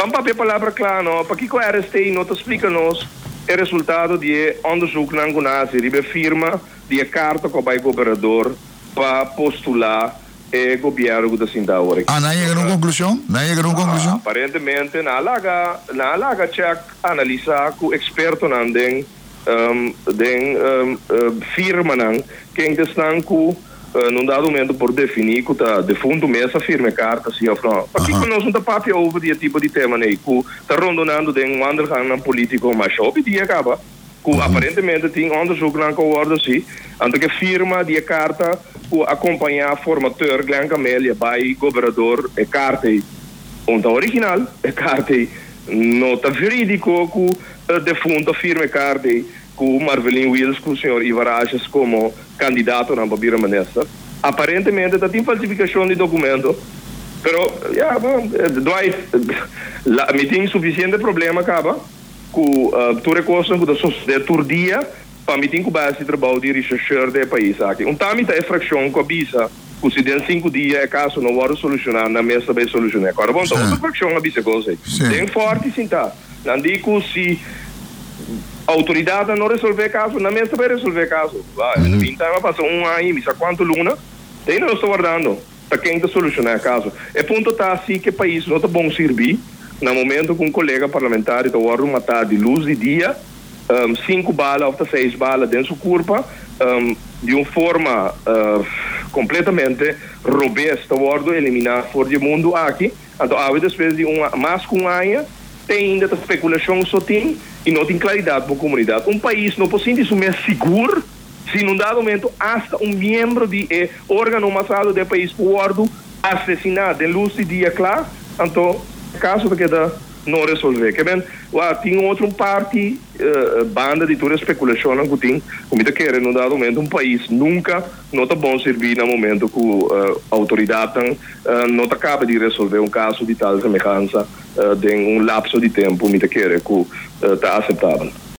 vamos para a palavra clara, não? Para que o RST não te explica nos o resultado de onderzoek na Gunasi, de firma de carta com o governador para postular o governo da cidade. Não chega a conclusão? Aparentemente, na alaga check analisar com o experto den firma que estão com num dado momento por definir que de fundo mesa firme carta assim ou não. Porque nós não está papel over de tipo de tema né, que está rondonando de wandergang político mas só dia acaba. Que aparentemente tem onderzoek na coordo assim, ante que firma de carta que acompanhar formateur Glenn Camelia by governador e carta onde original e carta nota verídico que de fundo firme carta com Marvelin Wills, com o senhor Ivarages como candidato na Babira Manessa. Aparentemente, tem falsificação de documento. Pero, me tem suficiente problema, acaba, com tu recurso de turdia, para me tem que base de trabalho de recherche do país. Tamita é fração com a bisa, que se den 5 dias, é caso não vai solucionar, na mesa vai solucionar. Agora, bom, outra fração a bisa coisa. Tem forte, sim, tá. Não digo se a autoridade não resolver caso, na mesa vai resolver caso. No meantime, passa um ano, misa quanto luna, daí não estou guardando, para quem está solucionar caso. É ponto tá assim que o país não está bom servir, no momento que um colega parlamentar está a matar de luz de dia, 5 balas ou 6 balas dentro do corpo, de uma forma completamente robusta, a eliminar fora do mundo aqui, então há depois de mais com um tem ainda especulação só tem e não tem claridade para a comunidade. Um país não pode se sentir seguro se num dado momento hasta um membro de órgão masado do país pode assassinar de luz de dia claro, então caso que não resolver. Que bem, tem outra parte banda de toda especulação que tem, como te quer num dado momento um país nunca não está bom servir no momento que a autoridade não acaba de resolver um caso de tal semelhança em um lapso de tempo, me te quer que está aceitável.